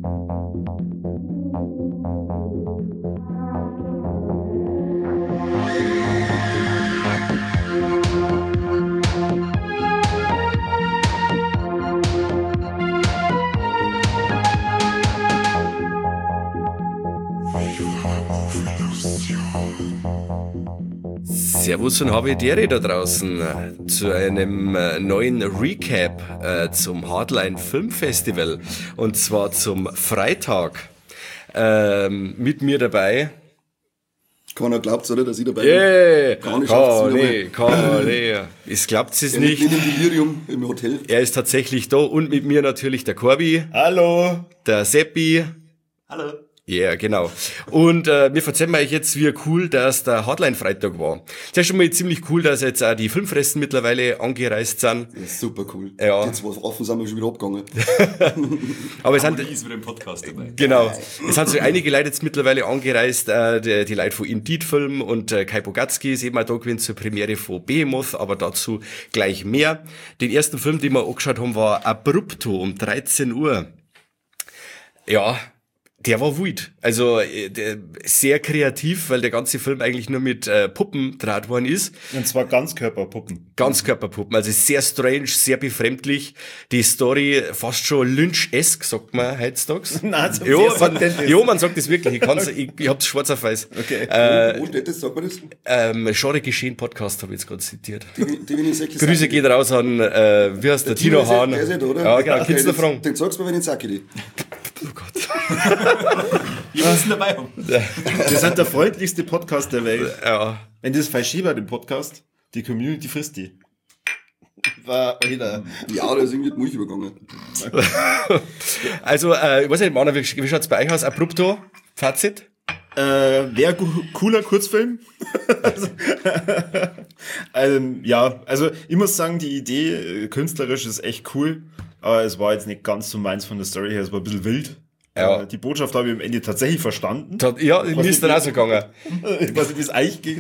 Servus und habe Dere da draußen zu einem neuen Recap zum Hardline Filmfestival und zwar zum Freitag. Mit mir dabei. Keiner glaubt's, oder, dass ich dabei bin? Keine. Es glaubt es nicht. Nicht im Delirium im Hotel. Er ist tatsächlich da und mit mir natürlich der Corby. Hallo. Der Seppi. Hallo. Ja, yeah, genau. Und wir erzählen euch jetzt, wie cool das der Hardline-Freitag war. Das ist schon mal ziemlich cool, dass jetzt auch die Filmfressen mittlerweile angereist sind. Ja, super cool. Ja. Jetzt, wo offen sind, wir schon wieder abgegangen. Aber es sind ist wieder im Podcast dabei. Genau. Es sind so einige Leute jetzt mittlerweile angereist, die Leute von Indeed Film und Kai Bogatski ist eben auch da gewesen zur Premiere von Behemoth, aber dazu gleich mehr. Den ersten Film, den wir angeschaut haben, war Abrupto um 13 Uhr. Ja, der war wild. Also sehr kreativ, weil der ganze Film eigentlich nur mit Puppen draht worden ist. Und zwar Ganzkörperpuppen. Ganzkörperpuppen, also sehr strange, sehr befremdlich. Die Story fast schon Lynch-esque, sagt man heutzutage. Nein, so man sagt das wirklich. Ich hab's schwarz auf weiß. Okay. Wo steht das? Sagt man das? Genre Geschehen Podcast habe ich jetzt gerade zitiert. Die Grüße geht raus an, wie heißt der Tino Hahn. Der ist ja da, oder? Ja, genau, kannst du noch fragen. Den sagst du mir, wenn ich sage die. Oh Gott. Wir müssen dabei haben. Wir sind der freundlichste Podcast der Welt. Ja. Wenn das falsch schiebt, den Podcast, die Community frisst die. War wieder. Ja, da ist irgendwie die Milch übergegangen. Also, ich weiß nicht, Mann, wie schaut's bei euch aus? Abrupto? Fazit? Wäre cooler Kurzfilm. Also ich muss sagen, die Idee künstlerisch ist echt cool, aber es war jetzt nicht ganz so meins von der Story her, es war ein bisschen wild. Ja. Die Botschaft habe ich am Ende tatsächlich verstanden. Ja, mir ist dann auch so gegangen. Ich weiß nicht, wie es euch ging.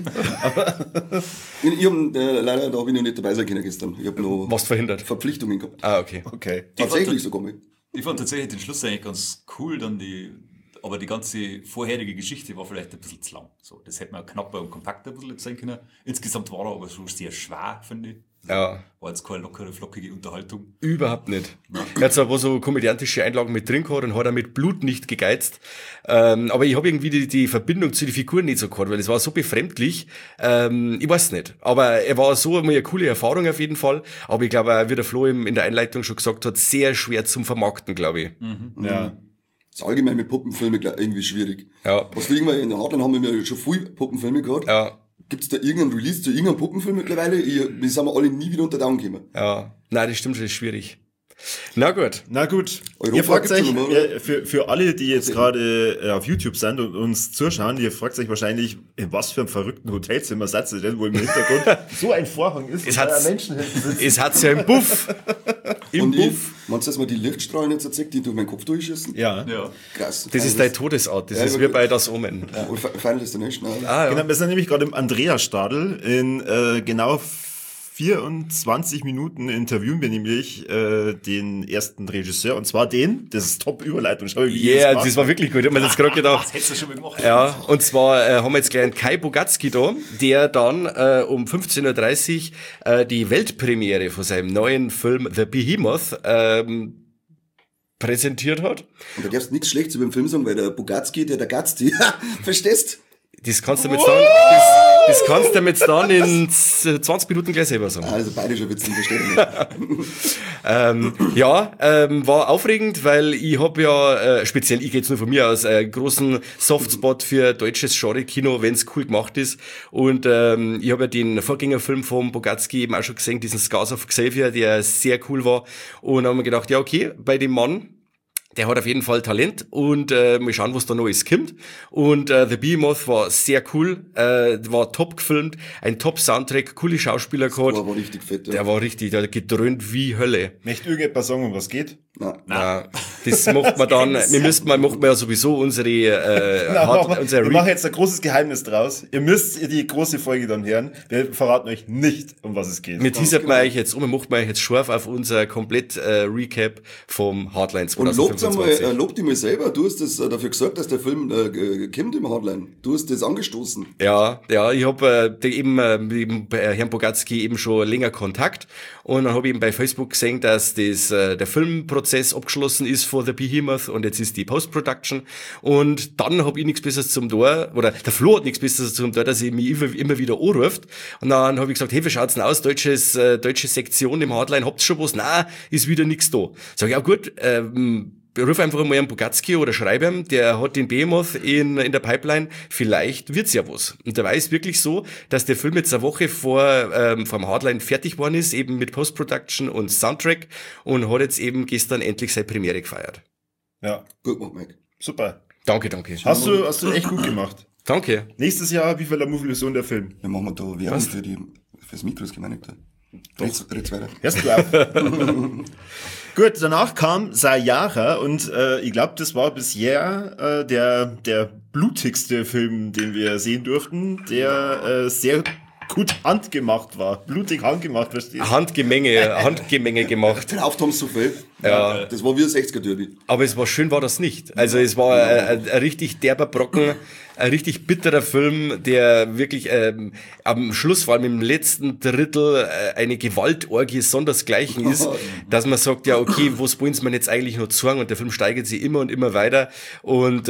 Ich hab, leider, da habe ich noch nicht dabei sein können gestern. Ich habe noch Was verhindert? Verpflichtungen gehabt. Ah, okay. Tatsächlich sogar mal. Ich fand tatsächlich den Schluss eigentlich ganz cool, aber die ganze vorherige Geschichte war vielleicht ein bisschen zu lang. So, das hätte man knapper und kompakter ein bisschen sein können. Insgesamt war er aber schon sehr schwer, finde ich. Ja. War jetzt keine lockere, flockige Unterhaltung. Überhaupt nicht. Er hat zwar so komödiantische Einlagen mit drin gehabt und hat auch mit Blut nicht gegeizt. Aber ich habe irgendwie die Verbindung zu den Figuren nicht so gehabt, weil es war so befremdlich. Ich weiß nicht. Aber er war so eine coole Erfahrung auf jeden Fall. Aber ich glaube, wie der Flo in der Einleitung schon gesagt hat, sehr schwer zum Vermarkten, glaube ich. Ja. Das ist allgemein mit Puppenfilmen irgendwie schwierig. Ja. Was wir irgendwann in der Hardline haben wir ja schon viele Puppenfilme gehabt. Ja. Gibt's da irgendeinen Release zu irgendeinem Puppenfilm mittlerweile? Wir sind alle nie wieder unter Daumen gekommen. Ja. Nein, das stimmt, das ist schwierig. Na gut. Europa Ihr fragt gibt's euch, schon mal, für alle, die jetzt gerade auf YouTube sind und uns zuschauen, ihr fragt euch wahrscheinlich, in was für einem verrückten Hotelzimmer seid ihr denn, wo im Hintergrund so ein Vorhang ist, Es und hat's- Menschen hinten sitzen. Es hat's ja im Buff. Im Und Buff. meinst du, dass man die Lichtstrahlen jetzt erzählt, die durch meinen Kopf durchschießen? Ja. Ja. Krass. Das ist deine Todesart. Das Ja, ist wie bei Das Omen. Und Final Destination, oder? Ah, ja. Genau, wir sind nämlich gerade im Andreasstadl. In genau 24 Minuten interviewen wir nämlich den ersten Regisseur, und zwar das ist Top-Überleitung. Schau, wie ich Yeah, das das war wirklich gut. Ich hab mir jetzt gerade gedacht. Das hättest du schon mal gemacht. Ja, und zwar haben wir jetzt gleich einen Kai Bogatski da, der dann um 15.30 Uhr die Weltpremiere von seinem neuen Film The Behemoth präsentiert hat. Und da gab's nichts Schlechtes über den Film sagen, weil der Bogatski, der Gazzi, verstehst? Das kannst du mit dann, das kannst du mit dann in 20 Minuten gleich selber sagen. Also bayerischer Witz, den verstehe ich nicht. War aufregend, weil ich habe ja, speziell ich gehe jetzt nur von mir aus, großen Softspot für deutsches Genre-Kino, wenn's cool gemacht ist. Und ich habe ja den Vorgängerfilm vom Bogatski eben auch schon gesehen, diesen Scars of Xavier, der sehr cool war. Und haben wir gedacht, ja okay, bei dem Mann, der hat auf jeden Fall Talent und mal schauen, was da Neues kommt. Und The Behemoth war sehr cool, war top gefilmt, ein Top-Soundtrack, coole Schauspieler gehabt. War richtig fett, ja. Der war richtig, der hat gedröhnt wie Hölle. Möchte irgendetwas sagen, um was geht? Na, das macht man dann, macht man ja sowieso unsere, wir machen jetzt ein großes Geheimnis draus. Ihr müsst die große Folge dann hören. Wir verraten euch nicht, um was es geht. Wir teasert man euch jetzt macht man euch jetzt scharf auf unser komplett Recap vom Hardline 2025. Und lob dich mal selber. Du hast das dafür gesagt, dass der Film kommt im Hardline. Du hast das angestoßen. Ja, ich habe eben mit Herrn Bogatski eben schon länger Kontakt und dann habe ich eben bei Facebook gesehen, dass das der Filmprozess abgeschlossen ist for The Behemoth und jetzt ist die Post-Production und dann habe ich nichts Besseres zum Tor, oder der Flo hat nichts Besseres zum Tor, dass ich mich immer wieder anruft und dann habe ich gesagt, hey, wie schaut's denn aus, deutsche Sektion im Hardline, habt's schon was? Nein, ist wieder nichts da. Sag ich, ja gut, ruf einfach mal einen Bogatski oder schreibe ihm, der hat den Behemoth in der Pipeline, vielleicht wird's ja was. Und dabei ist wirklich so, dass der Film jetzt eine Woche vom Hardline fertig worden ist, eben mit Post-Production und Soundtrack und hat jetzt eben gestern endlich seine Premiere gefeiert. Ja. Gut gemacht, Mike. Super. Danke. Hast du echt gut gemacht. Danke. Nächstes Jahr, wie viel der Movie-Illusion der Film? Dann machen wir da Werbung fürs Mikro, ist gemeint. Red's weiter. Hörst du auf? Gut, danach kam Sayara und ich glaube, das war bisher der blutigste Film, den wir sehen durften, der sehr gut handgemacht war. Blutig handgemacht, verstehst du? Handgemenge gemacht. Den Auftakt so viel. Ja. Das war wie ein 60er-Derby. Aber es war schön, war das nicht. Also es war ein richtig derber Brocken, ein richtig bitterer Film, der wirklich am Schluss, vor allem im letzten Drittel, eine Gewaltorgie sondersgleichen ist, dass man sagt, ja okay, was wollen sie mir jetzt eigentlich noch sagen? Und der Film steigert sich immer und immer weiter und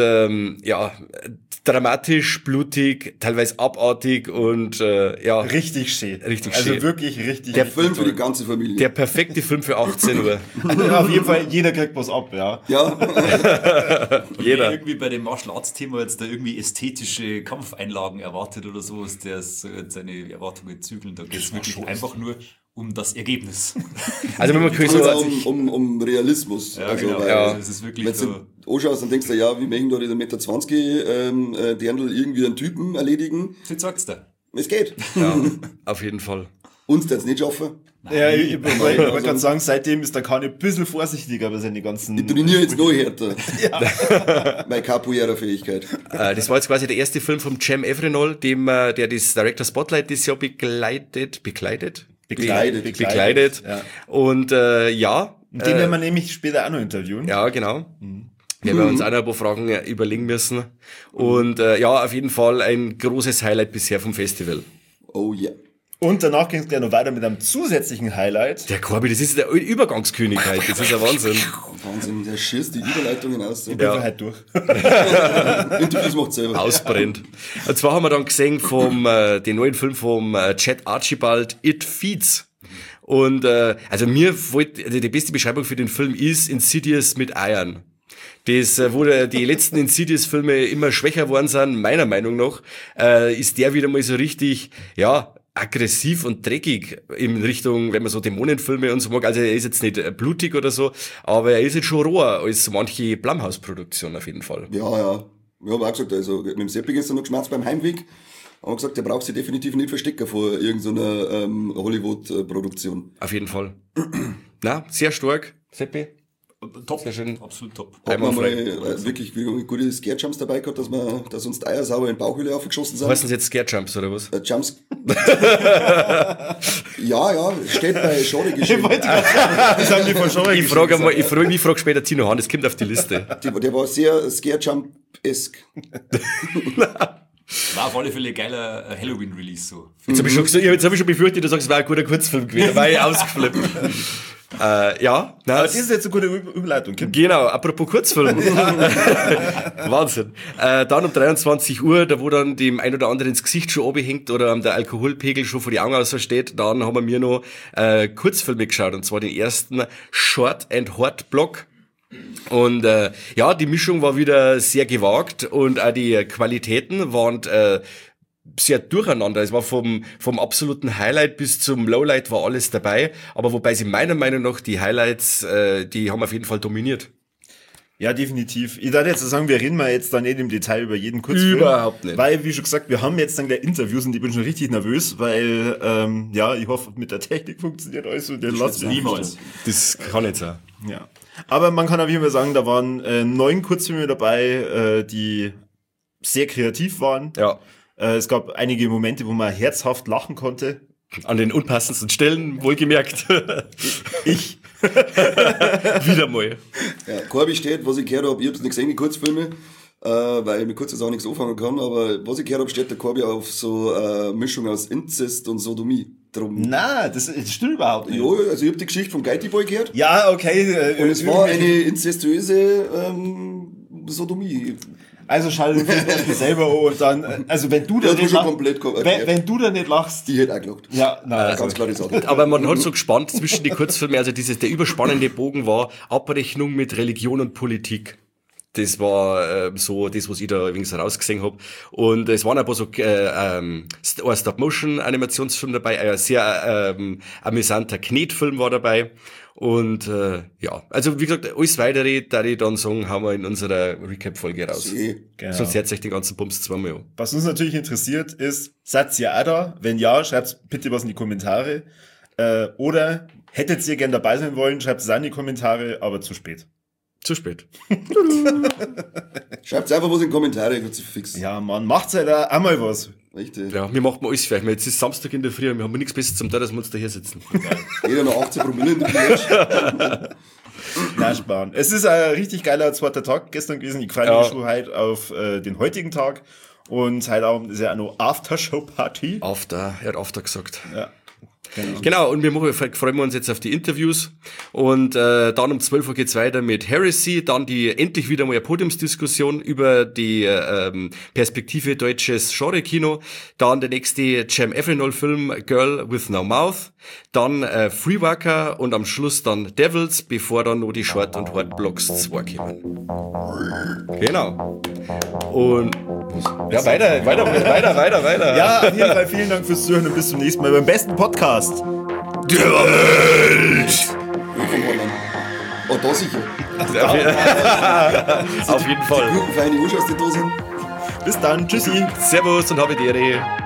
dramatisch, blutig, teilweise abartig und richtig schön. Also wirklich richtig. Der Film für die ganze Familie. Der perfekte Film für 18 Uhr. Auf jeden Fall, jeder kriegt was ab, ja. Ja. Jeder. Irgendwie bei dem Martial Arts Thema jetzt da irgendwie ästhetische Kampfeinlagen erwartet oder so, ist der seine Erwartungen zügeln. Da geht es wirklich einfach nur um das Ergebnis. Also wenn man um Realismus. Ja, also, genau. weil, Das ist wirklich wenn so. du anschaust, dann denkst du, ja, wie möchten da diese 1,20 m Dirndl irgendwie einen Typen erledigen? Jetzt sagst du. Es geht. Ja, auf jeden Fall. Uns jetzt nicht schaffen. Ja, ich wollte gerade sagen, seitdem ist der Kani ein bisschen vorsichtiger bei seinen ganzen... Ich trainiere jetzt noch härter. Meine Capoeira-Fähigkeit. Das war jetzt quasi der erste Film vom Cem Evrenol, der das Director Spotlight dieses Jahr bekleidet. Ja. Und den werden wir nämlich später auch noch interviewen. Ja, genau. Werden wir uns auch noch ein paar Fragen überlegen müssen. Und auf jeden Fall ein großes Highlight bisher vom Festival. Oh ja. Yeah. Und danach ging es gleich noch weiter mit einem zusätzlichen Highlight. Der Corby, das ist der Übergangskönig halt. Das ist ein Wahnsinn. Wahnsinn, der schießt die Überleitungen aus. Ich bin halt durch. Interviews macht selber. Ausbrennt. Und zwar haben wir dann gesehen den neuen Film vom Chad Archibald, It Feeds. Und also die beste Beschreibung für den Film ist Insidious mit Eiern. Das, wo die letzten Insidious-Filme immer schwächer worden sind, meiner Meinung nach, ist der wieder mal so richtig, aggressiv und dreckig in Richtung, wenn man so Dämonenfilme und so mag. Also er ist jetzt nicht blutig oder so, aber er ist jetzt schon roher als so manche Blumhouse-Produktion auf jeden Fall. Ja. Ich habe auch gesagt, also mit dem Seppi gestern noch geschmerzt beim Heimweg. Aber gesagt, der braucht sich definitiv nicht verstecken vor irgendeiner Hollywood-Produktion. Auf jeden Fall. Na, sehr stark, Seppi. Top, sehr schön. Absolut top. Haben wir mal wirklich gute Scare-Jumps dabei gehabt, dass uns die Eier sauber in die Bauchhöhle aufgeschossen sind. Heißt das jetzt Scare-Jumps oder was? Jumps. ja, steht bei Schore geschrieben. Das haben die von Schore Ich frage später Tino Hahn, das kommt auf die Liste. Der war sehr Scare-Jump-esque. War auf alle Fälle ein geiler Halloween-Release so. Jetzt habe ich schon befürchtet, du sagst, es war ein guter Kurzfilm gewesen. Da war ich ausgeflippt. Aber das ist jetzt eine gute Überleitung. Genau, apropos Kurzfilm. Wahnsinn. Dann um 23 Uhr, da wo dann dem ein oder anderen ins Gesicht schon abhängt oder der Alkoholpegel schon vor die Augen aussteht, dann haben wir noch Kurzfilme geschaut, und zwar den ersten Short and Hard Block. Und die Mischung war wieder sehr gewagt und auch die Qualitäten waren sehr durcheinander. Es war vom absoluten Highlight bis zum Lowlight war alles dabei, aber wobei sie meiner Meinung nach die Highlights, die haben auf jeden Fall dominiert. Ja, definitiv. Ich darf jetzt sagen, wir reden mal jetzt da nicht im Detail über jeden Kurzfilm. Überhaupt nicht. Weil, wie schon gesagt, wir haben jetzt dann gleich Interviews und ich bin schon richtig nervös, weil, ich hoffe, mit der Technik funktioniert alles und den lassen wir Niemals. Das kann nicht sein. Ja. Aber man kann auf jeden Fall sagen, da waren 9 Kurzfilme dabei, die sehr kreativ waren. Ja. Es gab einige Momente, wo man herzhaft lachen konnte. An den unpassendsten Stellen, wohlgemerkt. Ich. Wieder mal. Ja, Corby steht, was ich gehört habe, ich hab's nicht gesehen, die Kurzfilme, weil ich mit kurz jetzt auch nichts anfangen kann, aber was ich gehört habe, steht der Corby auf so Mischung aus Inzest und Sodomie. Drum. Na, das stimmt überhaupt nicht. Ja, also ich habe die Geschichte vom Geity Boy gehört Ja, okay. und es war eine inzestuöse Sodomie. Also schau den Film erst selber an und dann, also wenn du da Das nicht ist schon lachst, komplett erklärt. wenn du da nicht lachst, Die hätte auch gelacht. ja, nein, Ganz klare Sache. Aber man hat so gespannt zwischen die Kurzfilme, also der überspannende Bogen war Abrechnung mit Religion und Politik. Das war so das, was ich da übrigens rausgesehen habe. Und es waren ein paar so ein Stop-Motion-Animationsfilm dabei, ein sehr amüsanter Knetfilm war dabei. Und also wie gesagt, alles Weitere, da ich dann sagen, haben wir in unserer Recap-Folge raus. Genau. Sonst hört sich den ganzen Bums zweimal an. Was uns natürlich interessiert ist, seid ihr auch da? Wenn ja, schreibt bitte was in die Kommentare. Oder hättet ihr gern dabei sein wollen, schreibt es auch in die Kommentare, aber zu spät. Zu spät. Schreibt einfach was in die Kommentare, ganz fix. Ja, Mann, macht's halt auch mal was. Richtig. Ja, wir machen alles fertig. Jetzt ist Samstag in der Früh und wir haben nichts Besseres zum Tun, dass wir uns da hier sitzen. Jeder noch 18 Promille in der Flasche. Nein, sparen. Es ist ein richtig geiler zweiter Tag gestern gewesen. Ich freue mich schon heute auf den heutigen Tag. Und heute Abend ist ja auch noch Aftershow-Party. Er hat After gesagt. Ja. Genau, und freuen wir uns jetzt auf die Interviews. Und dann um 12 Uhr geht's weiter mit Heresy, dann endlich wieder mal eine Podiumsdiskussion über die Perspektive deutsches Genre-Kino. Dann der nächste Cem Evrenol-Film Girl with No Mouth. Dann Freewalker und am Schluss dann Devils, bevor dann noch die Short- und Hard-Blocks 2 kommen. Genau. Und ja, weiter. Ja, auf jeden Fall vielen Dank fürs Zuhören und bis zum nächsten Mal beim besten Podcast. Der Welt! Von Holland. Oh, da sicher. Auf jeden Fall. Guten feine Usch aus die Dosen. Bis dann, tschüssi. Servus und habe die Ehre.